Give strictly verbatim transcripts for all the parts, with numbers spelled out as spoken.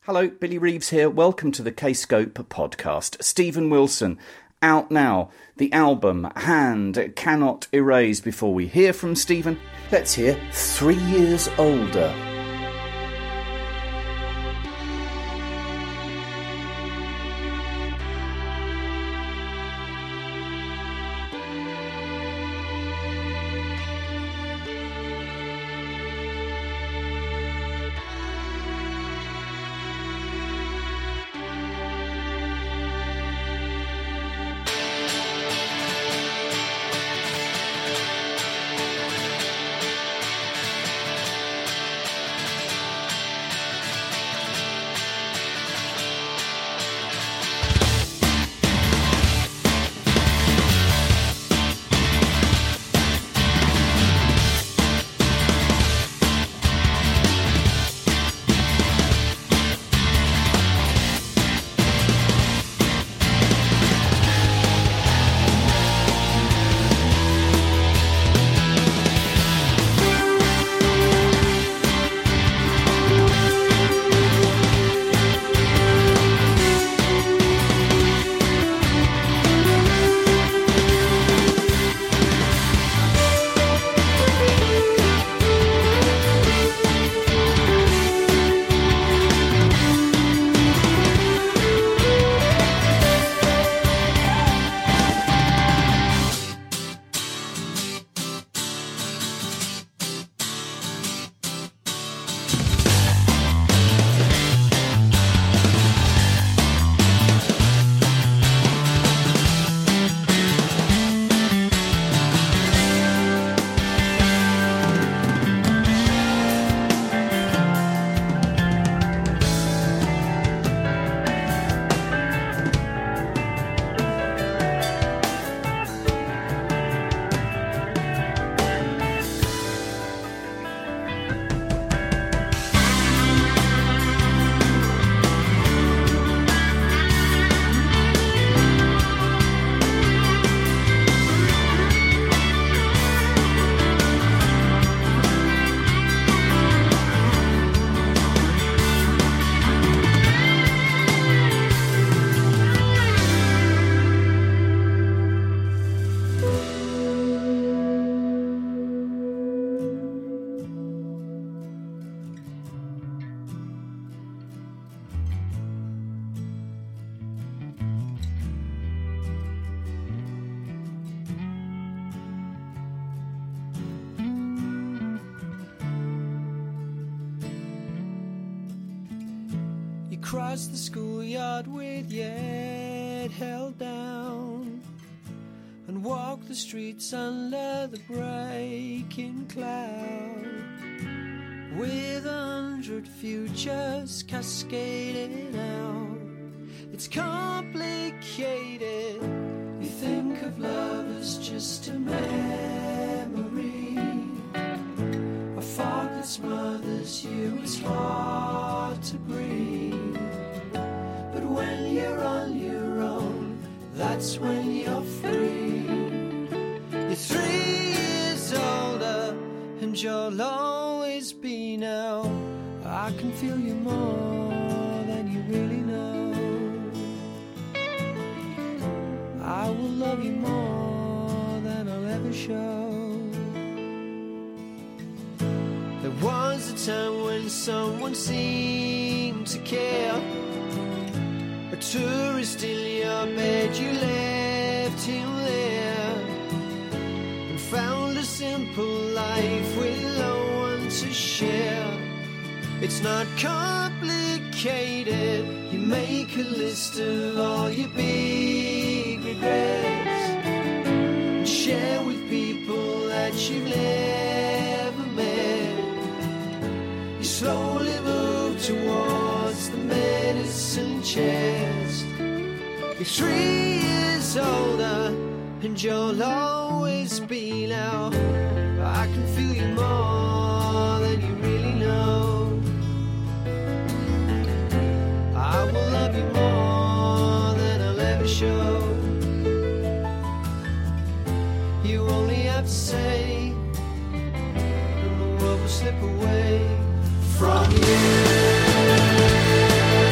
Hello, Billy Reeves here. Welcome to the K-Scope podcast. Stephen Wilson, out now. The album, Hand Cannot Erase. Before we hear from Stephen, let's hear Three Years Older. Across the schoolyard with your head held down, and walk the streets under the breaking cloud, with a hundred futures cascading out. It's complicated. You think of love as just a memory, a fog that smothers you. It's hard to breathe. But when you're on your own, that's when you're free. You're three years older, and you'll always be now. I can feel you more than you really know. I will love you more than I'll ever show. There was a time when someone seemed to care. A tourist in your bed, you left him there, and found a simple life with no one to share. It's not complicated. You make a list of all your big regrets, and share with people that you've never met. You slowly move towards the medicine chest. You're three years older, and you'll always be now. I can feel you more than you really know. I will love you more than I'll ever show. You only have to say, and the world will slip away from you.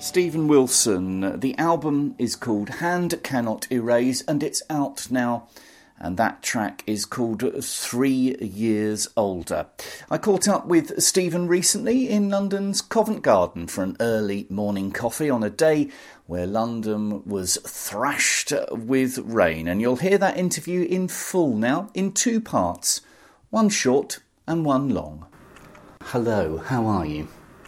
Steven Wilson. The album is called Hand Cannot Erase and it's out now. And that track is called Three Years Older. I caught up with Steven recently in London's Covent Garden for an early morning coffee on a day where London was thrashed with rain. And you'll hear that interview in full now, in two parts, one short and one long. Hello, how are you?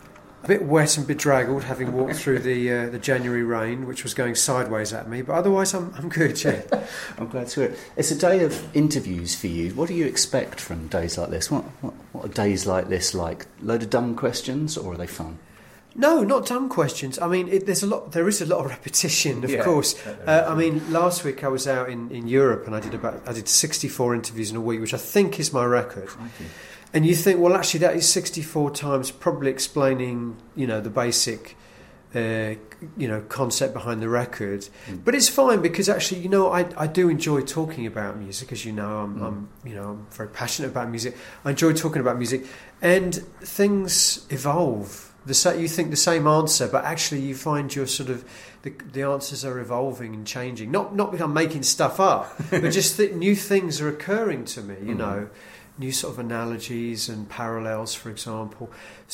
A bit wet and bedraggled, having walked through the uh, the January rain, which was going sideways at me. But otherwise, I'm I'm good. Yeah, I'm glad to hear it. It's a day of interviews for you. What do you expect from days like this? What what, what are days like this like? Load of dumb questions, or are they fun? No, not dumb questions. I mean, it, there's a lot. There is a lot of repetition, of yeah, course. Uh, I mean, last week I was out in, in Europe and I did about I did sixty-four interviews in a week, which I think is my record. Crikey. And you think, well, actually, that is sixty-four times probably explaining, you know, the basic, uh, you know, concept behind the record. Mm. But it's fine because actually, you know, I, I do enjoy talking about music, as you know. I'm, mm. I'm, you know, I'm very passionate about music. I enjoy talking about music, and things evolve. The sa- you think the same answer, but actually, you find your sort of the, the answers are evolving and changing. Not not because I'm making stuff up, but just that new things are occurring to me. You mm. know. New sort of analogies and parallels, for example.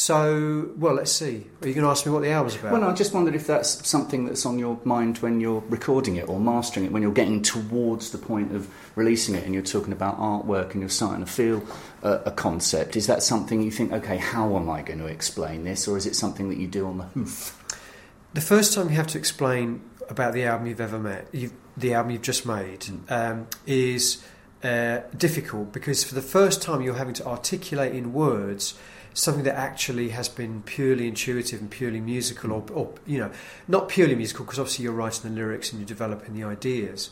So, well, let's see. Are you going to ask me what the album's about? Well, I just wondered if that's something that's on your mind when you're recording it or mastering it, when you're getting towards the point of releasing it and you're talking about artwork and you're starting to feel a, a concept. Is that something you think, OK, how am I going to explain this? Or is it something that you do on the hoof? The first time you have to explain about the album you've ever met, you've, the album you've just made, mm. um, is... Uh, difficult because for the first time you're having to articulate in words something that actually has been purely intuitive and purely musical, or, or you know, not purely musical because obviously you're writing the lyrics and you're developing the ideas,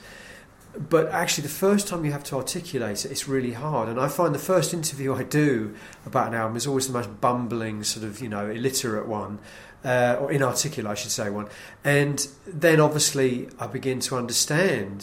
but actually the first time you have to articulate it, it's really hard. And I find the first interview I do about an album is always the most bumbling, sort of, you know, illiterate one, uh, or inarticulate I should say one, and then obviously I begin to understand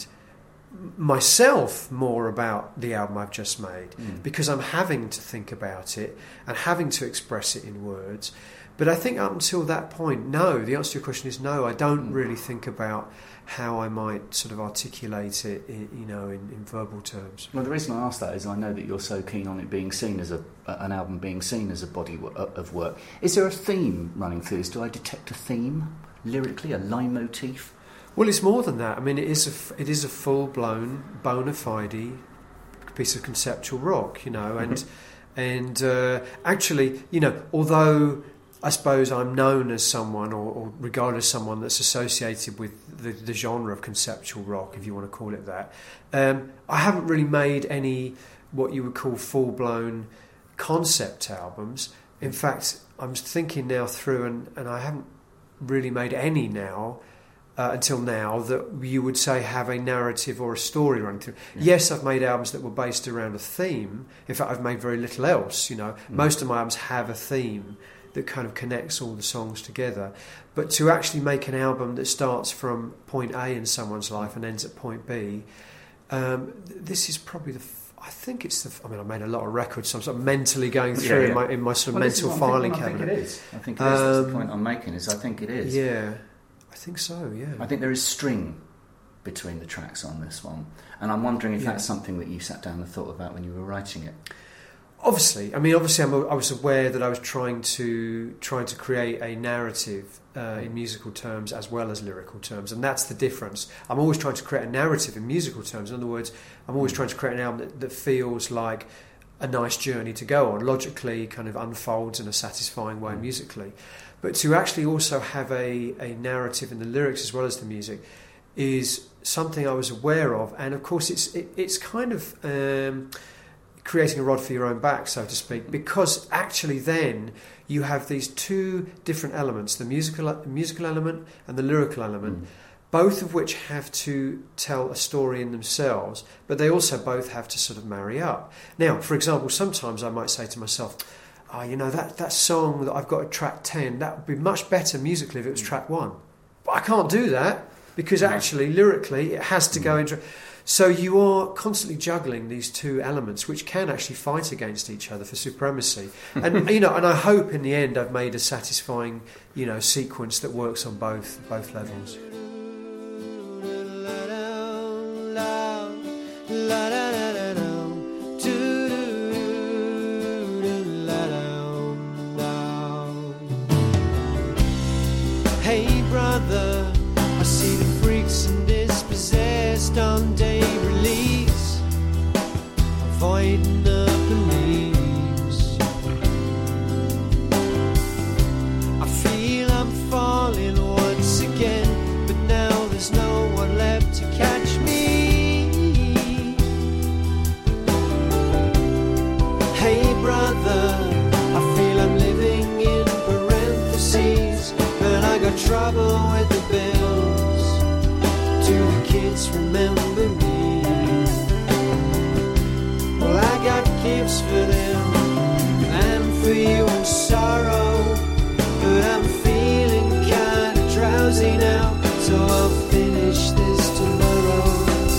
myself more about the album I've just made mm. because I'm having to think about it and having to express it in words. But I think up until that point, no, the answer to your question is no, I don't mm. really think about how I might sort of articulate it in, you know, in, in verbal terms. Well, the reason I ask that is I know that you're so keen on it being seen as a an album being seen as a body of work. Is there a theme running through this? Do I detect a theme lyrically, a leitmotif? Well, it's more than that. I mean, it is a, it is a full-blown, bona fide piece of conceptual rock, you know, and mm-hmm. and uh, actually, you know, although I suppose I'm known as someone or, or regarded as someone that's associated with the, the genre of conceptual rock, if you want to call it that, um, I haven't really made any what you would call full-blown concept albums. In fact, I'm thinking now through, and, and I haven't really made any now, Uh, until now, that you would say have a narrative or a story running through. Yeah. Yes, I've made albums that were based around a theme. In fact, I've made very little else, you know. Mm. Most of my albums have a theme that kind of connects all the songs together. But to actually make an album that starts from point A in someone's life and ends at point B, um, this is probably the... F- I think it's the... I mean, I made a lot of records, so I'm sort of mentally going through yeah, yeah. in my in my sort of well, mental filing I cabinet. I think it is. I think it is. Um, That's the point I'm making, is I think it is. Yeah. I think so, yeah. I think there is string between the tracks on this one. And I'm wondering if yeah. that's something that you sat down and thought about when you were writing it. Obviously. I mean, obviously I'm a, I was aware that I was trying to trying to create a narrative uh, in musical terms as well as lyrical terms. And that's the difference. I'm always trying to create a narrative in musical terms. In other words, I'm always trying to create an album that, that feels like a nice journey to go on. Logically kind of unfolds in a satisfying way musically. But to actually also have a, a narrative in the lyrics as well as the music is something I was aware of. And of course it's it, it's kind of um, creating a rod for your own back, so to speak, because actually then you have these two different elements, the musical musical element and the lyrical element, mm. both of which have to tell a story in themselves, but they also both have to sort of marry up. Now, for example, sometimes I might say to myself, oh, you know, that, that song that I've got at track ten, that would be much better musically if it was track one. But I can't do that because actually lyrically it has to go into. So you are constantly juggling these two elements, which can actually fight against each other for supremacy. And you know, and I hope in the end I've made a satisfying, you know, sequence that works on both both levels. Hey brother, I see the freaks and dispossessed on day release, avoiding the police. I feel I'm falling once again, but now there's no one left to catch me. Hey brother, I feel I'm living in parentheses, and I got trouble with the bills. Do the kids remember me? Well, I got gifts for them and for you in sorrow, but I'm feeling kinda drowsy now, so I'll finish this tomorrow.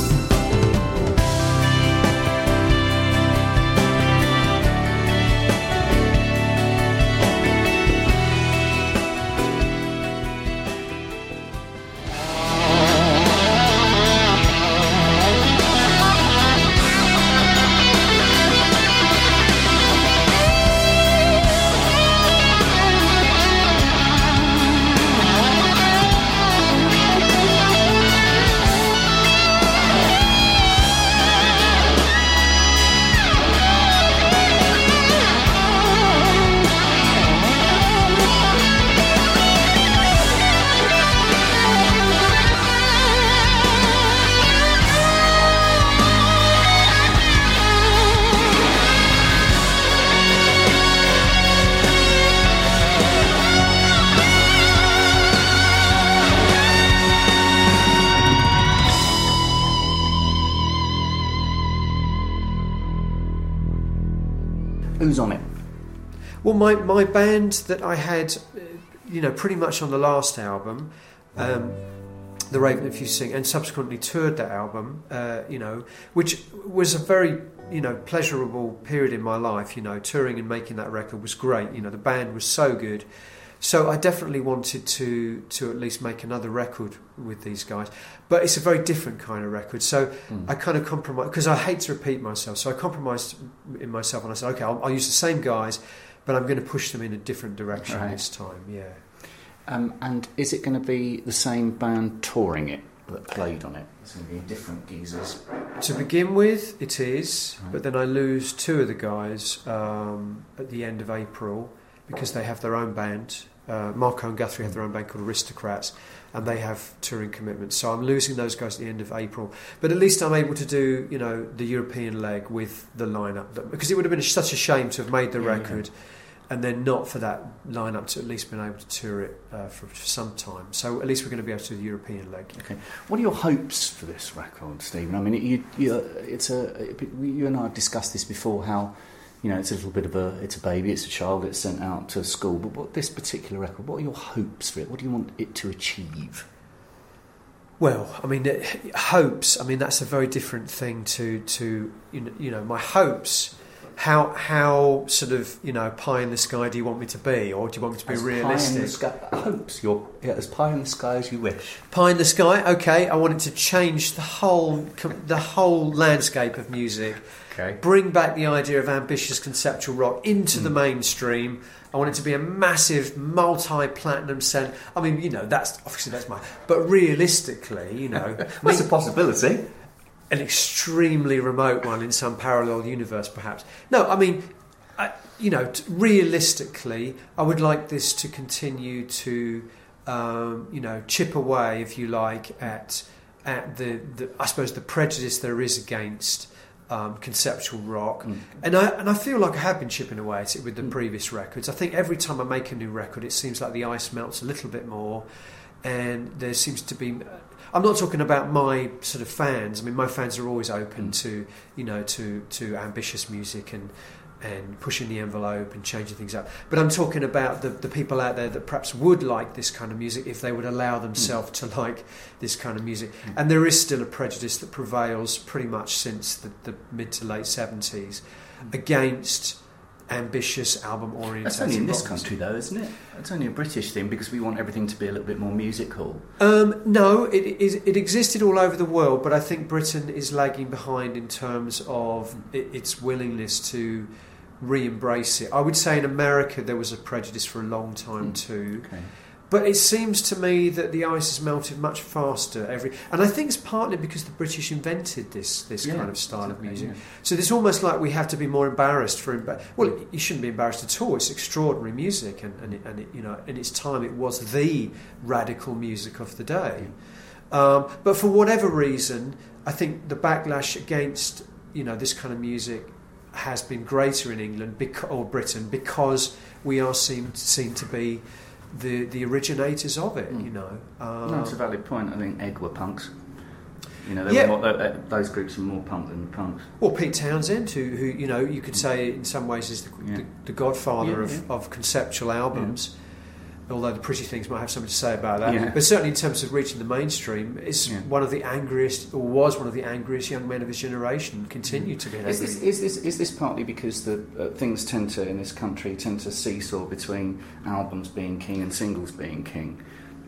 Who's on it? Well, my, my band that I had, uh, you know, pretty much on the last album, um, The Raven If You Sing, and subsequently toured that album, uh, you know, which was a very, you know, pleasurable period in my life, you know, touring and making that record was great, you know, the band was so good. So I definitely wanted to to at least make another record with these guys. But it's a very different kind of record. So mm. I kind of compromised, because I hate to repeat myself. So I compromised in myself and I said, okay, I'll, I'll use the same guys, but I'm going to push them in a different direction right. this time, yeah. Um, and is it going to be the same band touring it that played on it? It's going to be different geezers. To begin with, it is. Right. But then I lose two of the guys um, at the end of April, because they have their own band. Uh, Marco and Guthrie have their own band called Aristocrats, and they have touring commitments. So I'm losing those guys at the end of April. But at least I'm able to do, you know, the European leg with the lineup, that, because it would have been such a shame to have made the yeah, record yeah. and then not for that lineup to at least been able to tour it uh, for, for some time. So at least we're going to be able to do the European leg. Okay. What are your hopes for this record, Stephen? I mean, it, you, you, it's a. You and I have discussed this before. How. You know, it's a little bit of a, it's a baby, it's a child, it's sent out to school. But what this particular record, what are your hopes for it? What do you want it to achieve? Well, I mean, it, hopes, I mean, that's a very different thing to, to you know, you know, my hopes. How, how sort of, you know, pie in the sky do you want me to be? Or do you want me to be as realistic? Pie in the sky, hopes, you're yeah, as pie in the sky as you wish. Pie in the sky, okay. I want it to change the whole, the whole landscape of music. Okay. Bring back the idea of ambitious conceptual rock into mm. the mainstream. I want it to be a massive multi-platinum sell. I mean, you know, that's obviously that's my. But realistically, you know, that's a possibility. An extremely remote one in some parallel universe, perhaps. No, I mean, I, you know, t- realistically, I would like this to continue to, um, you know, chip away, if you like, at at the, the I suppose the prejudice there is against. Um, conceptual rock, mm. and I and I feel like I have been chipping away at it with the mm. previous records. I think every time I make a new record, it seems like the ice melts a little bit more, and there seems to be. I'm not talking about my sort of fans. I mean, my fans are always open mm. to you know to to ambitious music and and pushing the envelope and changing things up. But I'm talking about the, the people out there that perhaps would like this kind of music if they would allow themselves mm. to like this kind of music. Mm. And there is still a prejudice that prevails pretty much since the, the mid to late seventies mm. against ambitious album oriented. That's only in this country though, isn't it? It's only a British thing because we want everything to be a little bit more musical. Um, no, it, it, it existed all over the world, but I think Britain is lagging behind in terms of it, its willingness to re-embrace it. I would say in America there was a prejudice for a long time mm. too. Okay. But it seems to me that the ice has melted much faster every, and I think it's partly because the British invented this this yeah, kind of style of music. Yeah. So it's almost like we have to be more embarrassed for. Emba- well, you shouldn't be embarrassed at all. It's extraordinary music, and and, it, and it, you know, in its time, it was the radical music of the day. Um, but for whatever reason, I think the backlash against you know this kind of music has been greater in England bec- or Britain because we are seen seen to be the the originators of it, mm. you know. Uh, no, it's a valid point. I think Egg were punks. You know, they yeah. were more, uh, those groups were more punk than punks. Or Pete Townsend, who, who you know, you could say in some ways is the, yeah. the, the godfather yeah, of, yeah. of conceptual albums. Yeah. Although the Pretty Things might have something to say about that. Yeah. But certainly in terms of reaching the mainstream, it's yeah. one of the angriest, or was one of the angriest young men of his generation, continued to be angry. Is this, is this, is this partly because the uh, things tend to, in this country, tend to seesaw between albums being king and singles being king?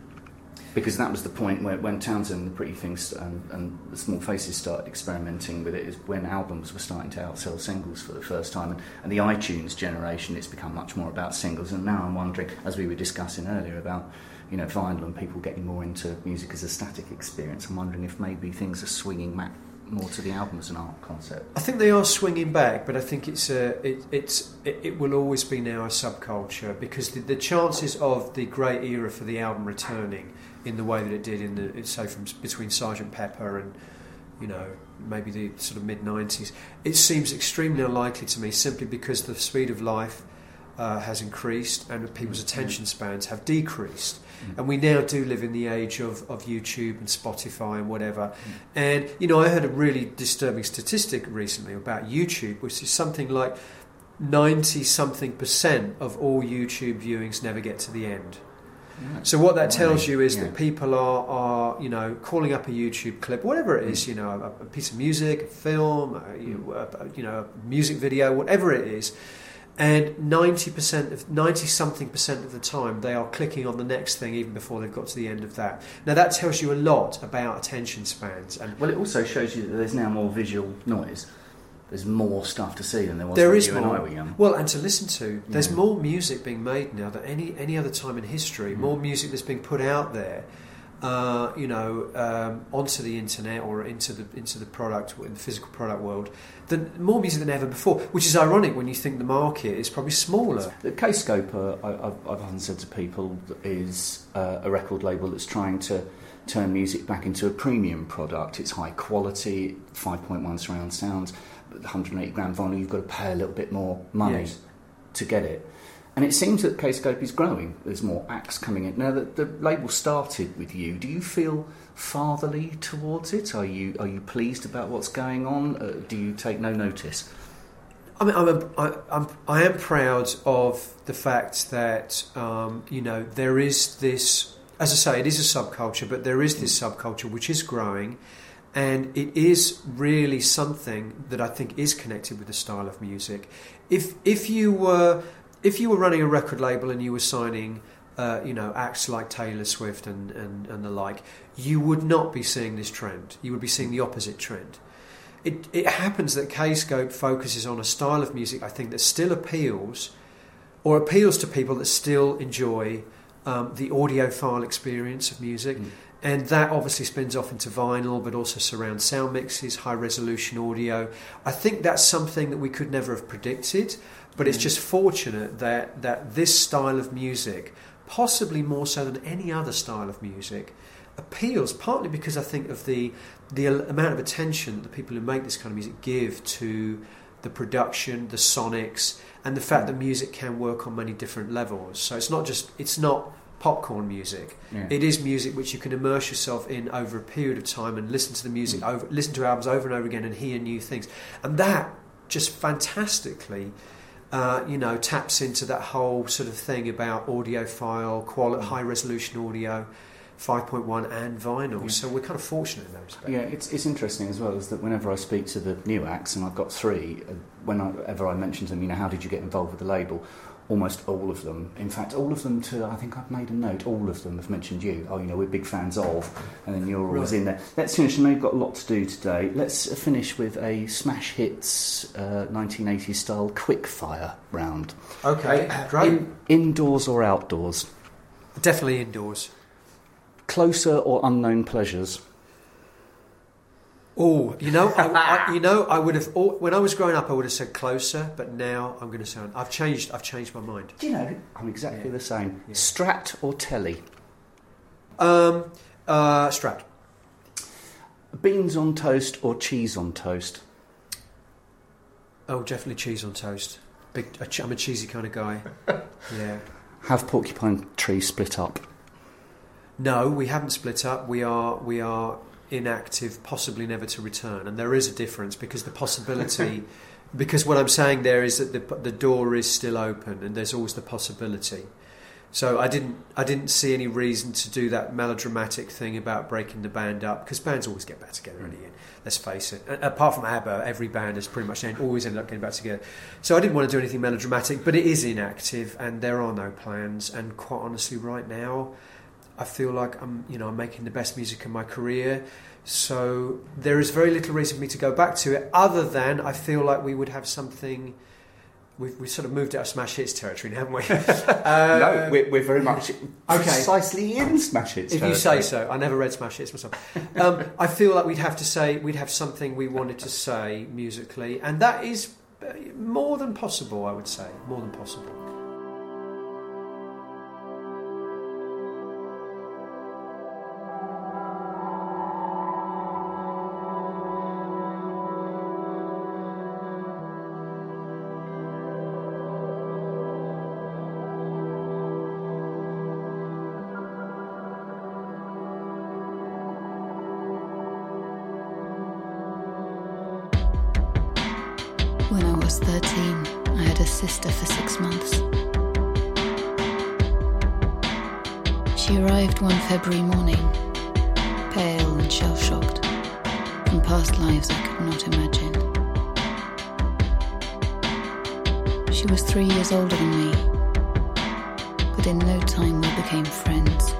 Because that was the point where when Townsend, the Pretty Things and, and the Small Faces started experimenting with it, is when albums were starting to outsell singles for the first time. And, and the iTunes generation, it's become much more about singles. And now I'm wondering, as we were discussing earlier, about you know vinyl and people getting more into music as a static experience. I'm wondering if maybe things are swinging back more to the album as an art concept. I think they are swinging back, but I think it's a, it, it's it, it will always be now a subculture because the, the chances of the great era for the album returning in the way that it did in the say from between Sergeant Pepper and you know maybe the sort of mid nineties, it seems extremely unlikely to me simply because the speed of life uh, has increased and people's mm-hmm. attention spans have decreased. Mm. And we now do live in the age of, of YouTube and Spotify and whatever. Mm. And, you know, I heard a really disturbing statistic recently about YouTube, which is something like ninety-something percent of all YouTube viewings never get to the end. Yeah. So what that tells you is yeah. that people are, are, you know, calling up a YouTube clip, whatever it is, mm. you know, a, a piece of music, a film, a, you, a, you know, a music video, whatever it is, and ninety percent of ninety something percent of the time they are clicking on the next thing even before they've got to the end of that. Now that tells you a lot about attention spans. And well, it also shows you that there's now more visual noise. There's more stuff to see than there was there when is you more. and I were young. Well, and to listen to. There's yeah. more music being made now than any any other time in history. Mm. More music that's being put out there, uh, you know, um, onto the internet or into the into the product in the physical product world. Than more music than ever before, which is ironic when you think the market is probably smaller. The K-Scope, uh, I, I've, I've often said to people, is uh, a record label that's trying to turn music back into a premium product. It's high quality, five point one surround sound. one hundred eighty gram vinyl, you've got to pay a little bit more money yes. to get it. And it seems that K-Scope is growing. There's more acts coming in. Now, the, the label started with you. Do you feel fatherly towards it? Are you are you pleased about what's going on? Uh, do you take no notice? I mean, I'm a, I, I'm, I am proud of the fact that, um, you know, there is this, as I say, it is a subculture, but there is this subculture which is growing. And it is really something that I think is connected with the style of music. If if you were if you were running a record label and you were signing, uh, you know, acts like Taylor Swift and, and, and the like, you would not be seeing this trend. You would be seeing the opposite trend. It it happens that K-Scope focuses on a style of music I think that still appeals, or appeals to people that still enjoy um, the audiophile experience of music. Mm. And that obviously spins off into vinyl, but also surround sound mixes, high-resolution audio. I think that's something that we could never have predicted, but it's just fortunate that, that this style of music, possibly more so than any other style of music, appeals, partly because I think of the, the amount of attention that the people who make this kind of music give to the production, the sonics, and the fact that music can work on many different levels. So it's not just... it's not popcorn music. Yeah. It is music which you can immerse yourself in over a period of time and listen to the music mm. over, listen to albums over and over again and hear new things. And that just fantastically uh, you know, taps into that whole sort of thing about audiophile, quali- high resolution audio, five point one and vinyl. Yeah. So we're kind of fortunate in that respect. Yeah, it's it's interesting as well is that whenever I speak to the new acts, and I've got three, uh, whenever I mention to them, you know, how did you get involved with the label? Almost all of them, in fact, all of them to, I think I've made a note, all of them have mentioned you. Oh, you know, we're big fans of, and then you're always right in there. Let's finish, I know you've got a lot to do today. Let's finish with a Smash Hits uh, nineteen eighties style quickfire round. Okay, great. In, indoors or outdoors? Definitely indoors. Closer or unknown pleasures? Oh, you know, I, I, you know, I would have when I was growing up, I would have said closer, but now I'm going to say I've changed. I've changed my mind. Do you know? I'm exactly yeah. the same. Yeah. Strat or telly? Um, uh, Strat. Beans on toast or cheese on toast? Oh, definitely cheese on toast. Big. I'm a cheesy kind of guy. Yeah. Have Porcupine Tree split up? No, we haven't split up. We are. We are. Inactive, possibly never to return, and there is a difference because the possibility because what I'm saying there is that the the door is still open and there's always the possibility. So I didn't I didn't see any reason to do that melodramatic thing about breaking the band up, because bands always get back together in the end, let's face it. Apart from ABBA, every band has pretty much always ended up getting back together. So I didn't want to do anything melodramatic, but it is inactive and there are no plans, and quite honestly right now I feel like I'm, you know, I'm making the best music in my career, so there is very little reason for me to go back to it, other than I feel like we would have something. We've, we've sort of moved out of Smash Hits territory, haven't we? um, no, we're, we're very much okay. precisely in Smash Hits if territory. you say so. I never read Smash Hits myself. um, I feel like we'd have to say we'd have something we wanted to say musically, and that is more than possible. I would say more than possible. When I was thirteen, I had a sister for six months. She arrived one February morning, pale and shell-shocked, from past lives I could not imagine. She was three years older than me, but in no time we became friends.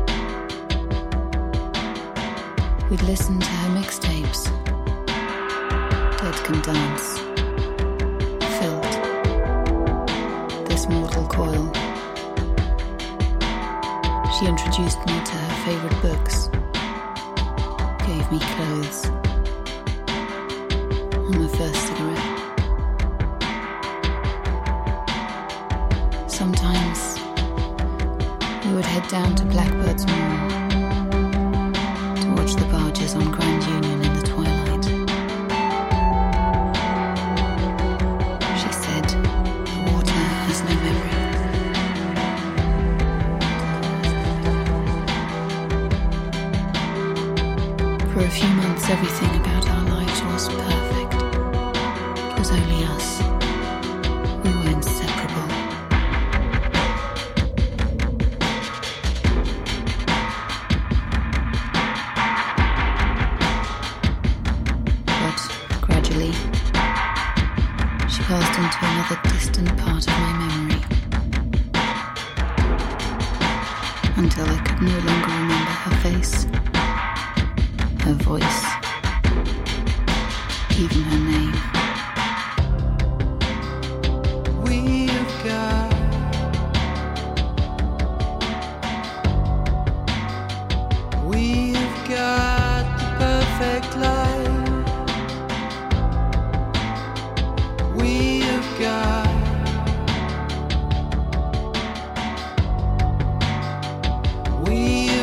We'd listen to her mixtapes, Dead Can Dance, Felt, This Mortal Coil. She introduced me to her favourite books, gave me clothes, and my first cigarette. Sometimes we would head down to Blackbird's Moor to watch the barges on Grand Union in the twilight. She said the water has no memory. For a few months, everything about our lives was perfect. It was only us. We were inseparable. But gradually, she passed into another distant part of my memory, until I could no longer remember her face, her voice, even her name. We've got We've got the perfect life. We've got We've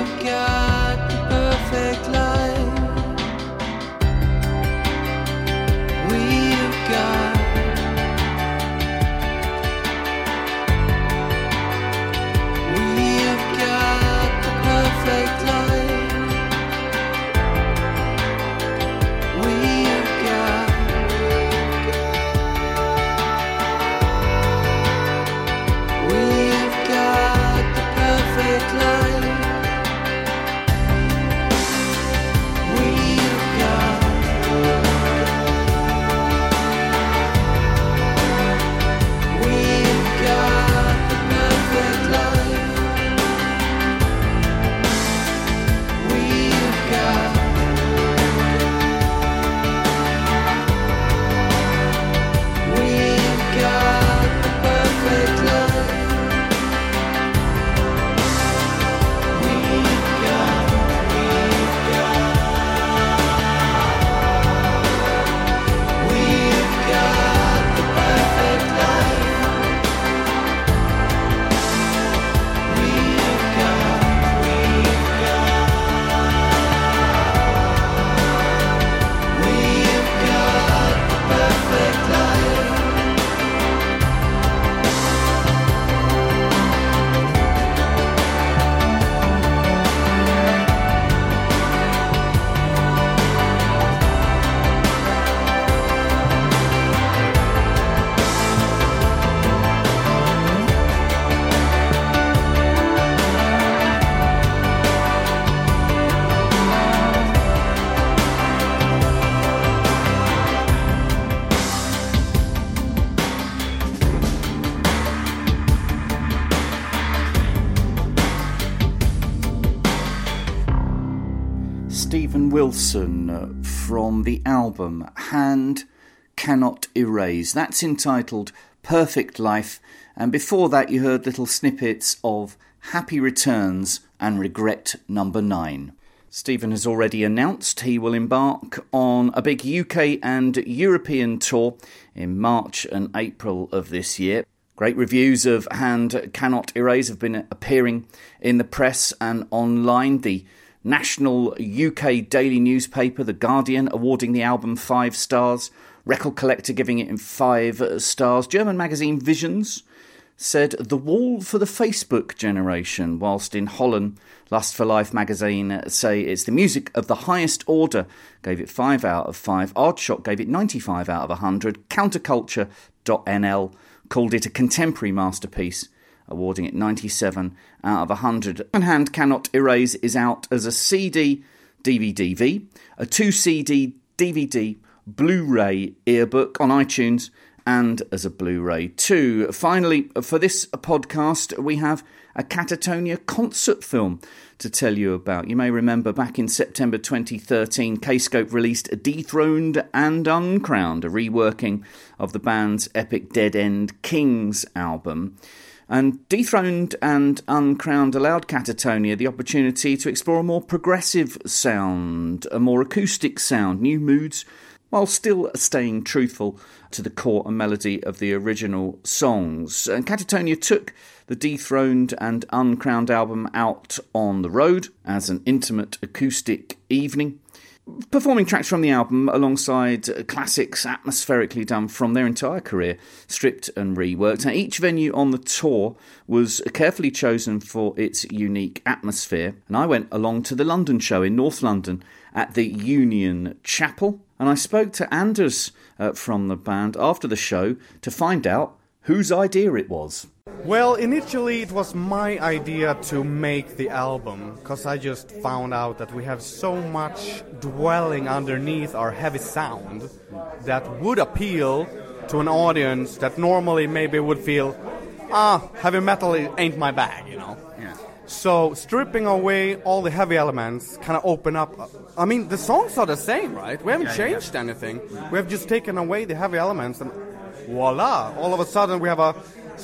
Steven Wilson uh, from the album Hand Cannot Erase. That's entitled Perfect Life, and before that you heard little snippets of Happy Returns and Regret Number nine. Stephen has already announced he will embark on a big U K and European tour in March and April of this year. Great reviews of Hand Cannot Erase have been appearing in the press and online. The national U K daily newspaper, The Guardian, awarding the album five stars. Record Collector giving it in five stars. German magazine Visions said The Wall for the Facebook generation, whilst in Holland, Lust for Life magazine say it's the music of the highest order, gave it five out of five. Oddshot gave it ninety-five out of one hundred. Counterculture dot N L called it a contemporary masterpiece, awarding it ninety-seven out of one hundred. And Hand Cannot Erase is out as a C D, D V D V, a two C D, D V D, Blu-ray earbook on iTunes, and as a Blu-ray too. Finally, for this podcast, we have a Catatonia concert film to tell you about. You may remember back in September twenty thirteen, Kscope released Dethroned and Uncrowned, a reworking of the band's epic Dead End Kings album. And Dethroned and Uncrowned allowed Catatonia the opportunity to explore a more progressive sound, a more acoustic sound, new moods, while still staying truthful to the core and melody of the original songs. And Catatonia took the Dethroned and Uncrowned album out on the road as an intimate acoustic evening, performing tracks from the album alongside classics atmospherically done from their entire career, stripped and reworked. Now, each venue on the tour was carefully chosen for its unique atmosphere, and I went along to the London show in North London at the Union Chapel, and I spoke to Anders uh, from the band after the show to find out whose idea it was. Well, initially it was my idea to make the album, because I just found out that we have so much dwelling underneath our heavy sound that would appeal to an audience that normally maybe would feel, ah, heavy metal ain't my bag, you know. Yeah. So stripping away all the heavy elements kind of open up. I mean, the songs are the same, right? We haven't yeah, changed yeah. anything. We have just taken away the heavy elements and voila, all of a sudden we have a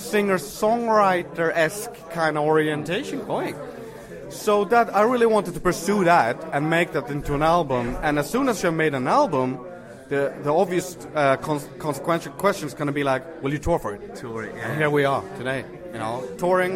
singer-songwriter-esque kind of orientation going. So that I really wanted to pursue that and make that into an album. And as soon as you made an album, the the obvious uh, cons- consequential question is going to be like, will you tour for it? Tour it, yeah. And here we are today. You know, touring.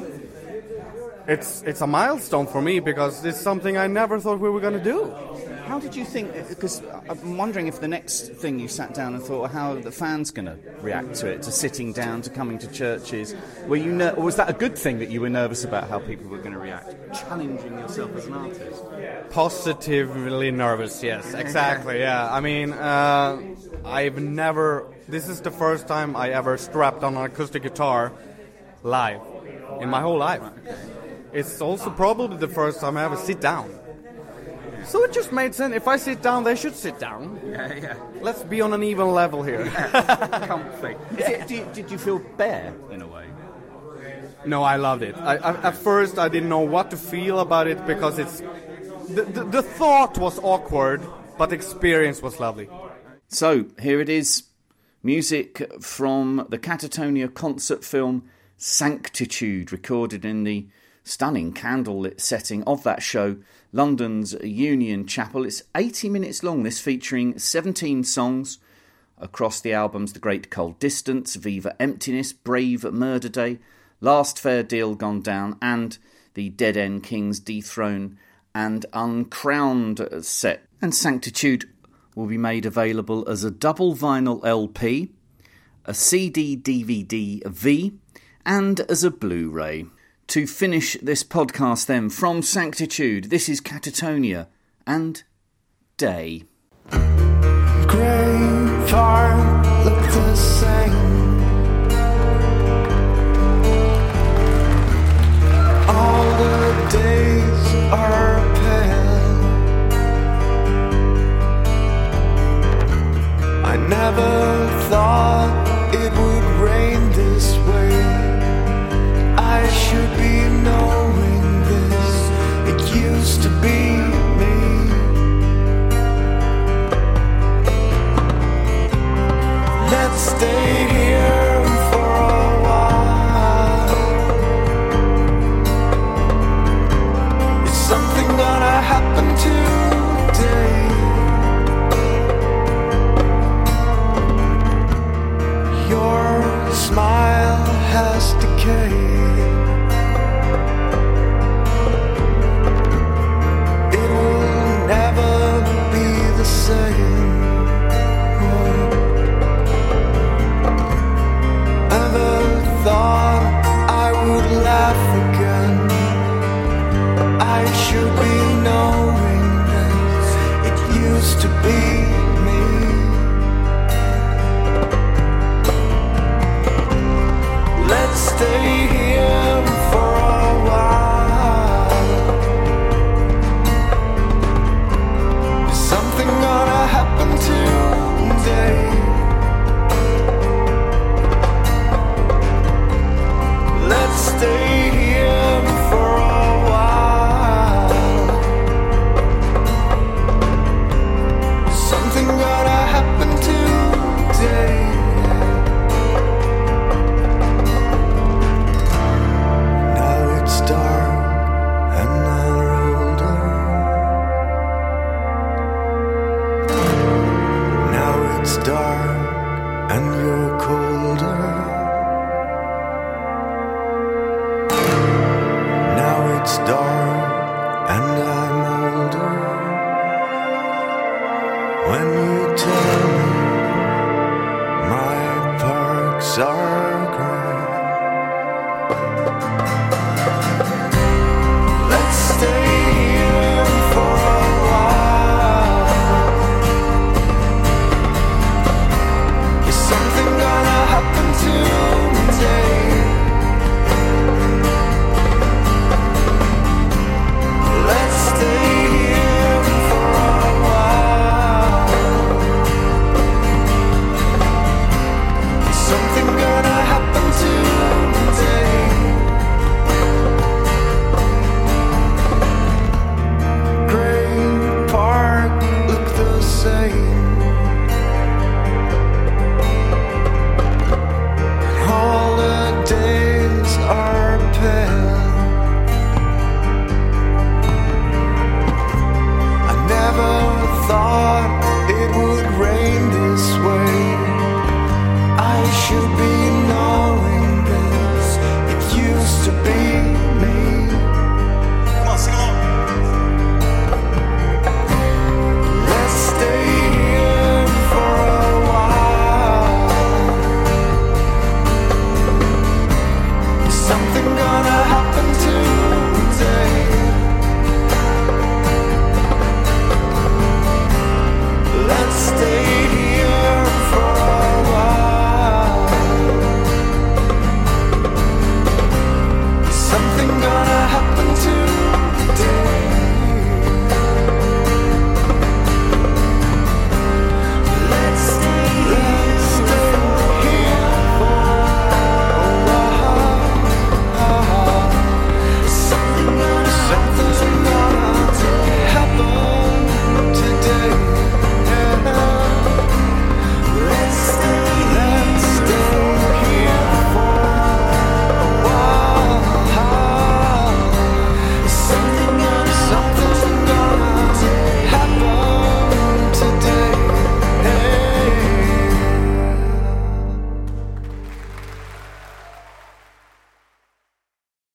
It's it's a milestone for me because it's something I never thought we were going to do. How did you think, because I'm wondering if the next thing you sat down and thought, how are the fans going to react to it, to sitting down, to coming to churches? Were you ner- or was that a good thing that you were nervous about how people were going to react? Challenging yourself as an artist? Positively nervous, yes, exactly, yeah. I mean, uh, I've never, this is the first time I ever strapped on an acoustic guitar live in my whole life. It's also probably the first time I ever sit down. So it just made sense. If I sit down, they should sit down. Yeah, yeah. Let's be on an even level here. Yeah. Comfy. Did, did, did you feel bare, in a way? No, I loved it. I, I, at first, I didn't know what to feel about it because it's... The, the, the thought was awkward, but the experience was lovely. So, here it is. Music from the Catatonia concert film Sanctitude, recorded in the stunning candlelit setting of that show, London's Union Chapel. It's eighty minutes long, this, featuring seventeen songs across the albums The Great Cold Distance, Viva Emptiness, Brave Murder Day, Last Fair Deal Gone Down, and the Dead End Kings Dethroned and Uncrowned set. And Sanctitude will be made available as a double vinyl L P, a C D D V D V, and as a Blu-ray. To finish this podcast then, from Sanctitude, this is Catatonia and Day. Grey farm look the same. All the days are pale. I never thought it would rain this way. I should be knowing this. It used to be me. happen today. Your smile has decayed. It will never be the same. Ever thought I would laugh again? I should be knowing that it used to be me. Let's stay here for a while. Is something gonna happen today? Let's stay here for a while. Something gonna happen today. Now it's dark and you're older. Now it's dark and you're colder. Now it's dark and I'm older. When you